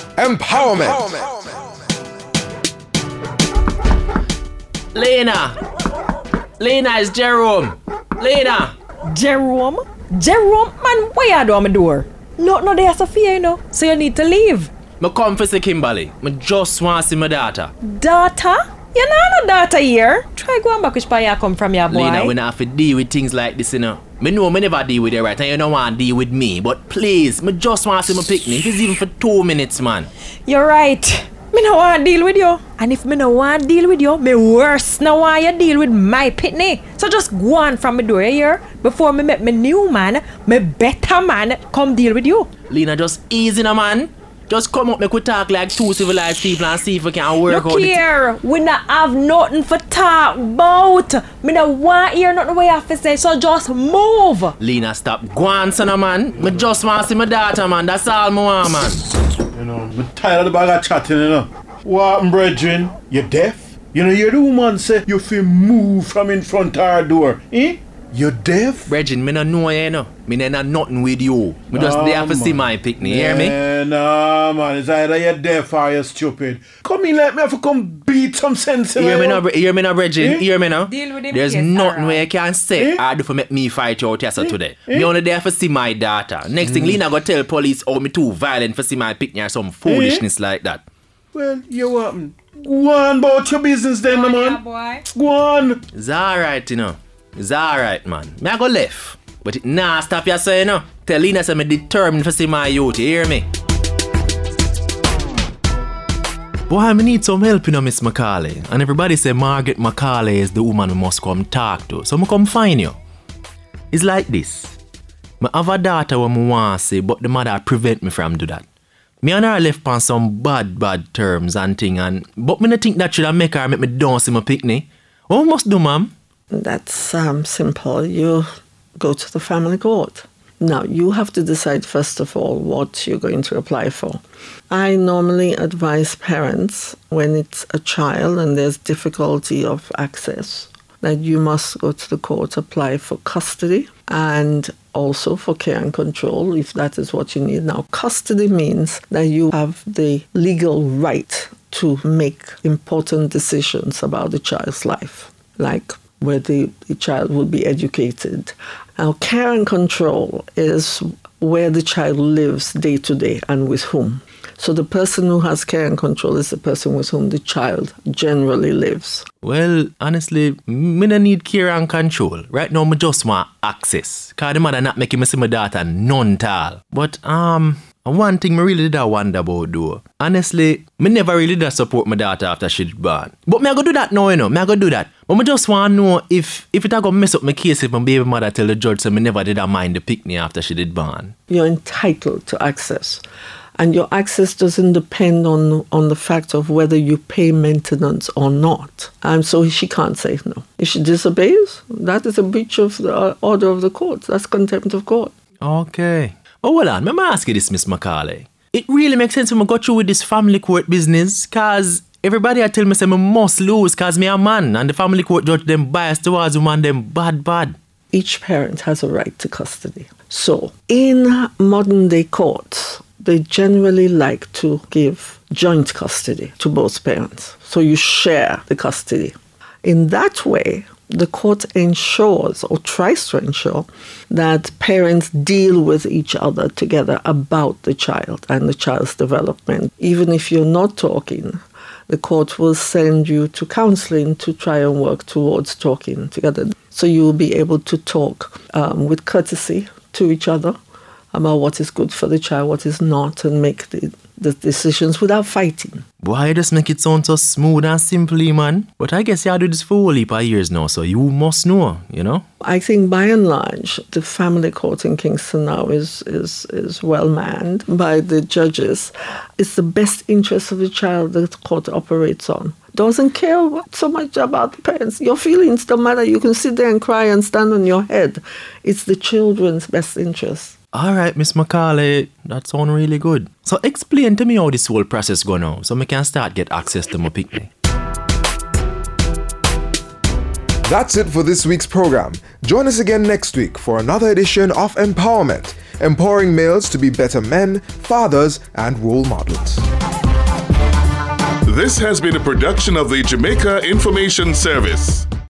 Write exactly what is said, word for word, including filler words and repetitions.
Empowerment. Lena. Lena, is Jerome. Lena. Jerome? Jerome? Man, why you do on my door? No, no, there's Sophia, you know. So you need to leave. Me come for see Kimberly. Me just want to see my daughter. Daughter? You know no daughter here. Try going back which part you come from, your boy. Lena, we not have to deal with things like this, you know. Me know me never deal with you, right? And you don't want to deal with me. But please, me just want to see my picnic. It's even for two minutes, man. You're right. Me no want to deal with you. And if me no want to deal with you, me worse no want you deal with my pitney. So just go on from my door here. Before me meet my new man, my better man come deal with you. Lena, just easy now, man. Just come up, make we talk like two civilized people and see if we can work Look out here, it. We not have nothing for talk about. Me no want hear nothing way I have to say, so just move. Lena, stop. Go on, son of man. Me just want to see my daughter, man. That's all I want, man. You know, I'm tired of the bag of chatting, you know. What happened, brethren? You deaf? You know, you're the woman say you feel move from in front of our door. Eh? You deaf? Reggie, me no know you, know. Me no know nothing with you. Me just Nah, there to see man. my picnic, you hear me? Yeah, nah, man. It's either you're deaf or you're stupid. Come in, let me have to come beat some sense in Hear me you. now, hear me now, Reggie. Eh? Hear me now. Deal with him, There's yes, nothing alright. where you can say Eh? I do for make me fight you out here so today. Eh? Me only there for see my daughter. Next thing, Lena go tell police oh me too violent for see my picnic or some foolishness like that. Well, you what happened? Go on about your business then, man. boy. Go on. It's alright, you know. It's alright, man. Me I go left. But it nah stop you say, you know. Tell Lena say me determined for see my youth, you hear me? Boy, I need some help, you know, Miss Macaulay. And everybody say Margaret Macaulay is the woman we must come talk to. So I come find you. It's like this. I have a daughter who I want to see, but the mother prevent me from do that. Me and her left on some bad, bad terms and thing, and but me not think that should make her make me dance in my picnic. What must do, ma'am? That's um, simple. You go to the family court. Now, you have to decide, first of all, what you're going to apply for. I normally advise parents, when it's a child and there's difficulty of access, that you must go to the court, apply for custody and also for care and control, if that is what you need. Now, custody means that you have the legal right to make important decisions about the child's life, like where the, the child will be educated. Now, care and control is where the child lives day to day and with whom. So the person who has care and control is the person with whom the child generally lives. Well, honestly, me no need care and control. Right now, me just want access. Cause the mother not making me see my daughter none at all. But, um, one thing me really did wonder about though. Honestly, me never really did support my daughter after she born. But me I go do that now, you know. Me I go do that. But me just want to know if if it a go mess up my case if my baby mother tell the judge so me never did mind the picnic after she did born. You're entitled to access. And your access doesn't depend on, on the fact of whether you pay maintenance or not. And so she can't say no. If she disobeys, that is a breach of the order of the court. That's contempt of court. Okay. Oh, hold on. Let me ask you this, Miss Macaulay. It really makes sense when I go through with this family court business, cause everybody I tell me say me must lose cause me a man and the family court judge them biased towards woman them bad bad. Each parent has a right to custody. So in modern day courts, they generally like to give joint custody to both parents. So you share the custody. In that way, the court ensures or tries to ensure that parents deal with each other together about the child and the child's development. Even if you're not talking, the court will send you to counseling to try and work towards talking together. So you will be able to talk um, with courtesy to each other about what is good for the child, what is not, and make the, the decisions without fighting. Boy, you just make it sound so smooth and simple, man. But I guess you do this for a whole heap of years now, so you must know, you know? I think by and large, the family court in Kingston now is, is, is well manned by the judges. It's the best interest of the child that the court operates on. Doesn't care what, so much about the parents. Your feelings don't matter. You can sit there and cry and stand on your head. It's the children's best interest. All right, Miss Macaulay, that sounds really good. So explain to me how this whole process go now, so I can start get access to my picnic. That's it for this week's program. Join us again next week for another edition of Empowerment. empowering males to be better men, fathers, and role models. This has been a production of the Jamaica Information Service.